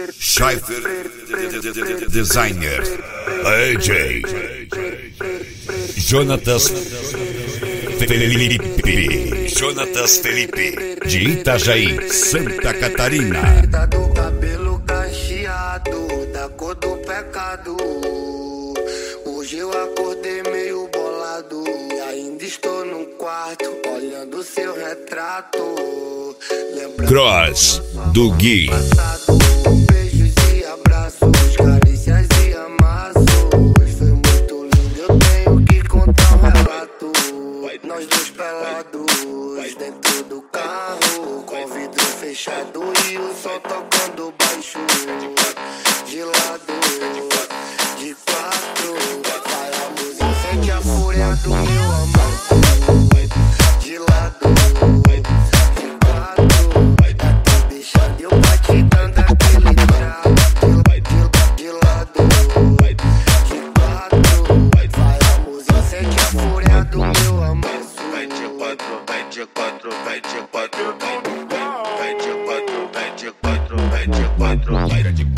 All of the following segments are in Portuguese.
Scheifer Designer, AJ Jonatas Felipe de Itajaí, Santa Catarina. Do cabelo cacheado, da cor do pecado. Hoje eu acordei meio bolado e ainda estou no quarto olhando seu retrato. Cross do Gui. Beijos e abraços, carícias e amassos. Foi muito lindo, eu tenho que contar um relato. Nós dois pelados dentro do carro, com vidro fechado e o som tocando baixo. De lado, de quatro, vai a música, sente a fúria do meu amor. De lado, de quatro, tá deixando eu batidando aquele trago. De lado, de quatro, vai a música, sente a fúria do meu amor. Vai de quatro, vai de quatro, vai de quatro, vai de quatro, vai de quatro, vai de quatro, vai de quatro.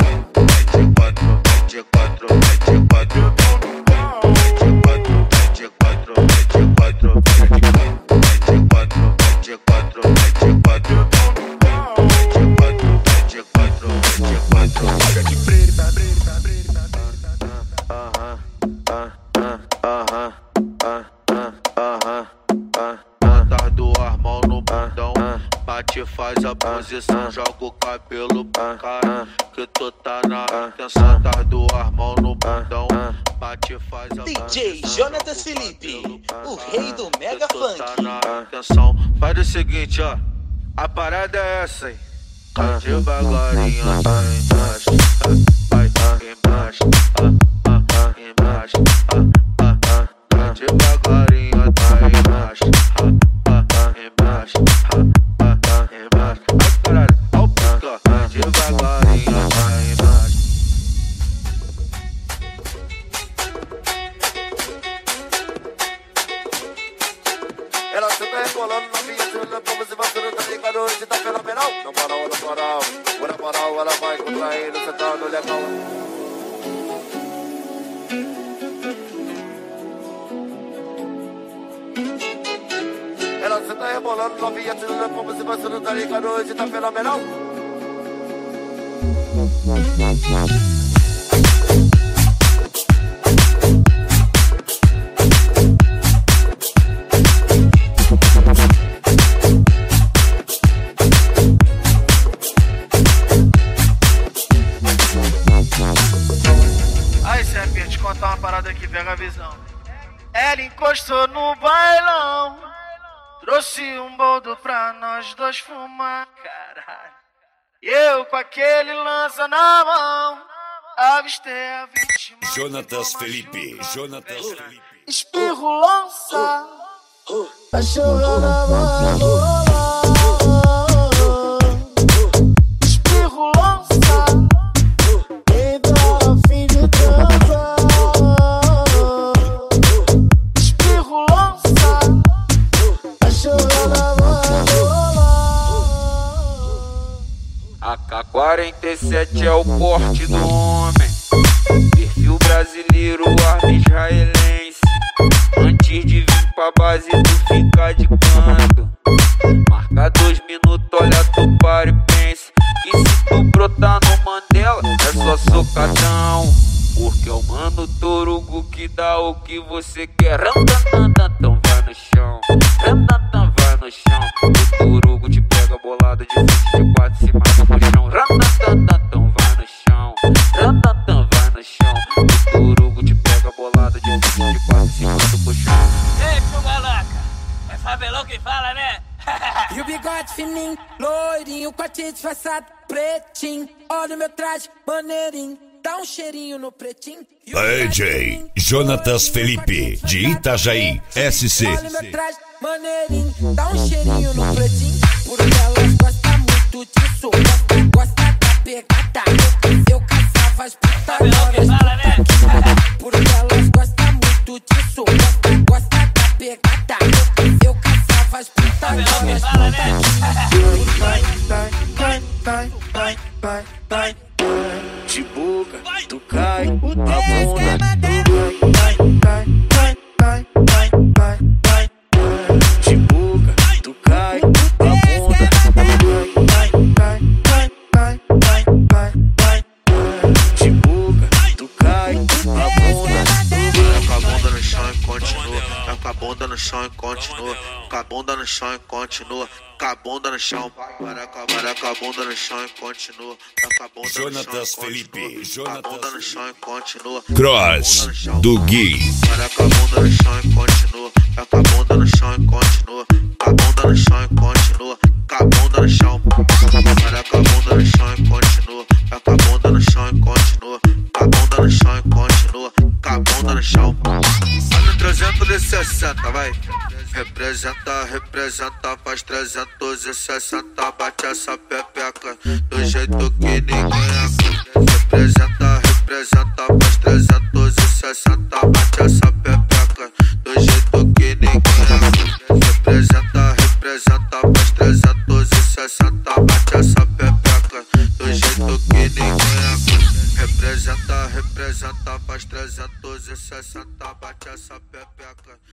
Faz a posição, joga o cabelo pra cara, que tu tá na intenção, tá do armão no bundão, bate faz a DJ Jonatas Felipe, o rei do Mega Funk. Tá na intenção, faz o seguinte, ó, a parada é essa, hein? Vai devagarinho, vai embaixo, vai embaixo, embaixo, vai devagarinho, vai embaixo, embaixo. Devagarinho vai embaixo. Ela senta rebolando na minha cena, como se você não tá ligado, hoje tá fenomenal. Na moral, ela vai contraindo, sentando legal. Ela senta rebolando na minha cena, como se você não tá ligado, hoje tá fenomenal. Aí, serpente, contar uma parada aqui, pega a visão. Ela encostou no bailão, trouxe um boldo pra nós dois fumar, caralho. E eu com aquele lança na mão, avistei a vítima. Jonatas Felipe. Espirro lança, Cachorro na mão. espirro lança, Então a fim de transar. espirro lança, Cachorro na mão. AK-47 é o porte do homem, perfil brasileiro, arma israelense. Antes de vir pra base tu fica de canto, marca 2 minutos, olha tu para e pensa que se tu brotar no Mandela é só socadão, porque é o mano Torugo que dá o que você quer. Randandandan, vai no chão, randandan, vai no chão. O Torugo te pega bolada de 24 se mata no chão. Randandandan, vai no chão, randandan, vai no chão. O Torugo te pega bolada de 24 se mata no chão. Ei, seu galaca, é fabelão que fala, né? E o bigode fininho, loirinho, com a tia disfarçada, pretinho. Olha o meu traje, maneirinho, dá um cheirinho no pretinho. AJ Jonatas Felipe de Itajaí, SC. Olha o meu traje, maneirinho, dá um cheirinho no pretinho. Porque elas gostam muito disso, gosta da pegada. Eu caçava as putas horas, porque elas gostam muito disso, gosta da pegada. Eu caçava as putas horas. Vai, vai, vai, vai, vai, vai. te buga, tu cai, a bunda, tu cai, cai, cai, cai, cai, cai, cai, te buga, tu cai, a bunda, cai, cai, cai, cai, cai, cai, cai, te buga, tu cai, a bunda. Com a bunda no chão e continua. Vai com a bunda no chão e continua. Com a bunda no chão e continua. Com a bunda no chão. Para com a bunda no chão e continua. Vai com a bunda no chão Jonatas e Felipe, continua. Com a bunda no chão e continua. Cross do Gui. Para com a bunda no chão e continua. Vai com a bunda no chão e continua. Com a bunda no chão e continua. Com a bunda no chão. Para com a bunda no chão e continua. Vai com a bunda no chão e continua. Com a bunda no chão e continua. Com a bunda no chão. Olha o 360, vai. Representa, representa, faz 360. Bate essa pepeca do jeito que ninguém aguenta. Representa, representa, faz 360. Bate essa pepeca do jeito que ninguém aguenta. Representa, representa, faz 360. Bate essa pepeca do jeito que ninguém aguenta. Representa, representa, faz 360. Bate essa pepeca.